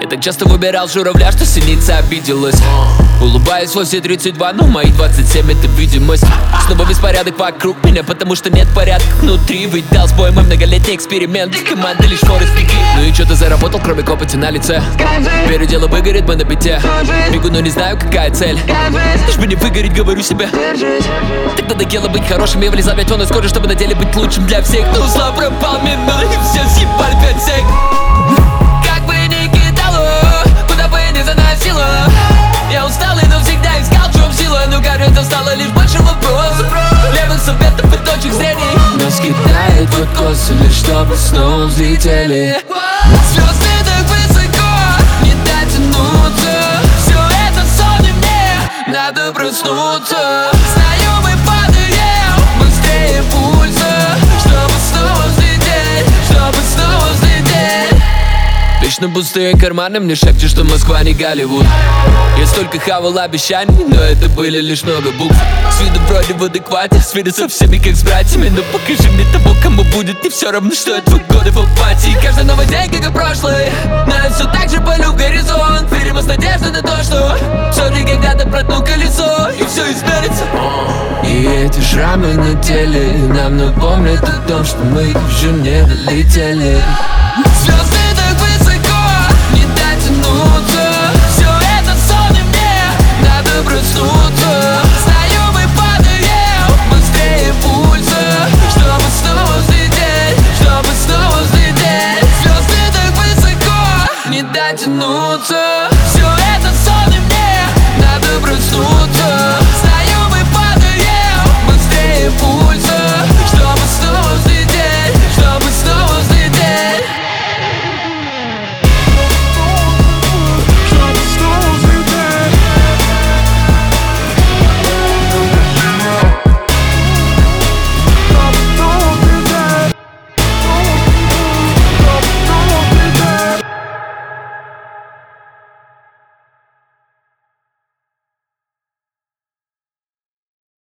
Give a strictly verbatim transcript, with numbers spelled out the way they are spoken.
так часто выбирал журавля, что синица обиделась. Улыбаюсь во все тридцать два, но мои двадцать семь это видимость. Снова беспорядок вокруг меня, потому что нет порядка внутри. Ведь дал сбой мой многолетний эксперимент, и команда лишь форест беги. Ну и что ты заработал, кроме копоти на лице? Верю, дело выгорит, мы на бите. Бегу, но не знаю, какая цель. Лишь бы не выгореть, говорю себе. Так надоело быть хорошим, я влезал пять тонн из кожи, чтобы на деле быть лучшим для всех. Но зла пропал мимо, и все съебали пять сек. Как бы ни кидало, куда бы ни заносило, я устал и навсегда искал, в чем сила. Но кажется, стало лишь больше вопросов, левых советов и точек зрений. Нас кидает в откосы, лишь чтобы снова взлетели. Звезды так высоко, не дотянуться. Все это сон и мне надо проснуться. Знаю, мы падаем быстрее пульса, чтобы снова взлететь, чтобы снова взлететь. Вечно пустые карманы мне шепчут, что Москва не Голливуд. Я столько хавал обещаний, но это были лишь много букв. С виду вроде в адеквате, с виду со всеми как с братьями. Но покажи мне того, кому будет не все равно, что я твой годы в апатии. Каждый новый день, как и прошлый, но я все так же полю в горизонт. Верим с надеждой на то, что все же когда-то проткну колесо, и все изменится. И эти шрамы на теле нам напомнят о том, что мы еще не долетели. Звезды так высоко, не дотянуться. Все это сон и мне надо проснуться. Знаю, мы падаем быстрее пульса, чтобы снова взлететь, чтобы снова взлететь. Звезды так высоко, не дотянуться. Все это сон и мне надо проснуться.